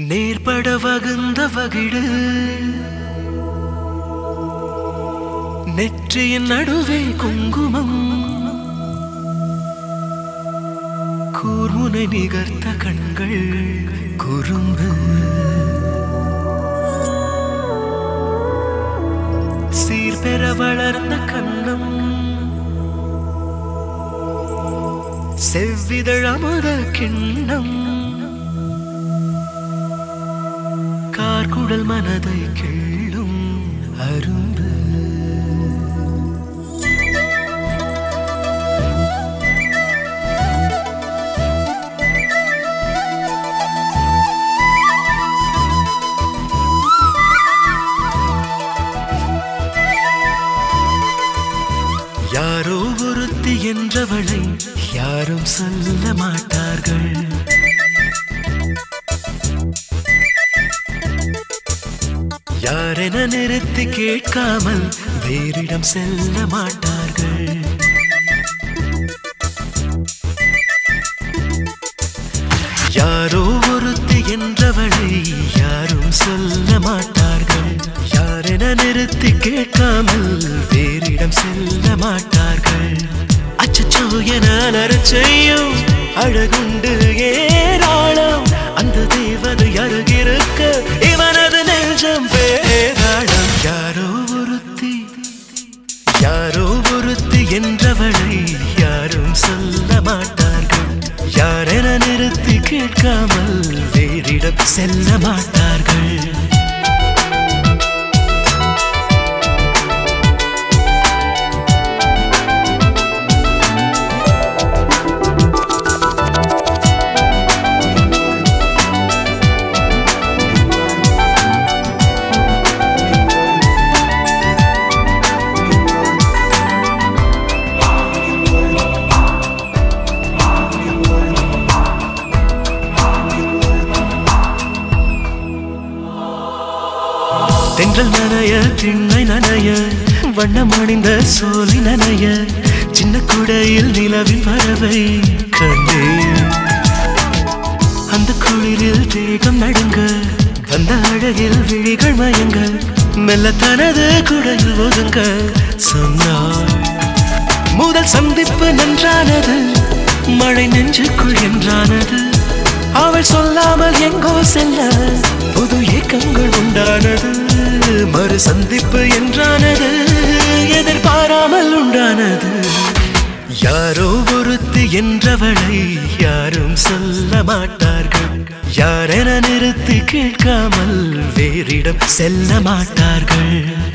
நேர்பட வகுந்த வகிடு நெற்றியின் நடுவே குங்குமம் கூர்முனை நிகர்த்த கண்கள் குறும்பு சீர்பெற வளர்ந்த கண்ணம் செவ்விதழ் அமுத கிண்ணம் கார்குடல் மனதை கிள்ளும் அரும்பு யாரோ ஒருத்தி என்றவளை யாரும் சொல்ல மாட்டார்கள். யாரென நிறுத்தி கேட்காமல் வேறிடம் செல்ல மாட்டார்கள். யாரோ ஒருத்தி என்றவளை யாரும் சொல்ல மாட்டார்கள். யாரென நிறுத்தி கேட்காமல் வேறிடம் செல்ல மாட்டார்கள். அச்சச்சோ என அலறச் செய்யும் அழகுண்டு ஏராளம். அந்த தேவதை அருகிருக்க இவனது நெஞ்சம் பேராளம். யாரோ ஒருத்தி என்றவளை யாரும் சொல்ல மாட்டார்கள். யாரென நிறுத்தி கேட்காமல் வேறிடம் செல்ல மாட்டார்கள். தென்றல் நனைய திண்ணை நனைய வண்ணம் அணிந்த சோலை நனைய சின்ன குடையில் நிலவின் பறவை கண்டே. அந்த குளிரில் தேகம் நடுங்க வந்த அழகில் விழிகள் மயங்க மெல்ல தனது குடையில் ஒதுங்க சொன்னாள். முதல் சந்திப்பு நன்றானது மழை நெஞ்சுக்குள் என்றானது. அவள் சொல்லாமல் எங்கோ செல்ல புது ஏக்கங்கள் உண்டானது. மறு சந்திப்பு என்றானது எதிர்பாராமல் உண்டானது. யாரோ ஒருத்தி என்றவளை யாரும் சொல்ல மாட்டார்கள். யாரென நிறுத்தி கேட்காமல் வேறிடம் செல்ல மாட்டார்கள்.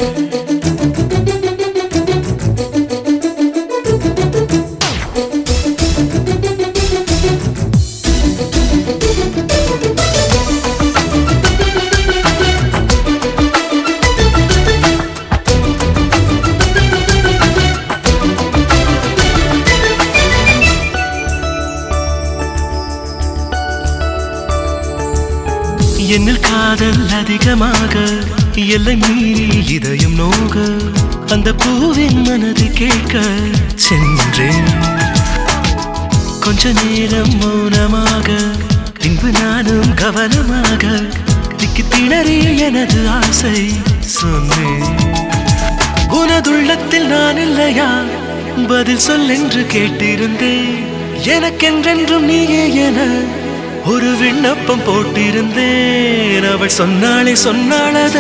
என்னில் காதல் அதிகமாக எல்லை மீறி இதயம் நோக அந்த பூவின் மனது கேட்க சென்றேன். கொஞ்ச நேரம் மௌனமாக பின்பு நானும் கவனமாக திக்கி திணறி எனது ஆசை சொன்னேன். உனதுள்ளத்தில் நான் இல்லையா பதில் சொல் என்று கேட்டிருந்தேன். எனக்கென்றென்றும் நீயே என ஒரு விண்ணப்பம் போட்டிருந்தேன். அவள் சொன்னாளதை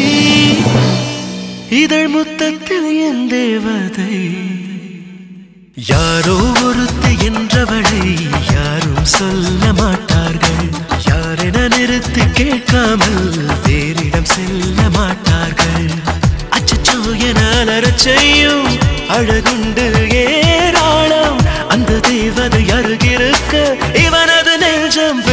இதழ் முத்தத்தில் என் தேவதை. யாரோ ஒருத்தி என்றவளை யாரும் சொல்ல மாட்டார்கள். யாரென நிறுத்தி கேட்காமல் வேறிடம் செல்ல மாட்டார்கள். அச்சச்சோ என அலறச் செய்யும் அழகுண்டு ஏராளம். அந்த தேவதை அருகிருக்க இவனது நெஞ்சம்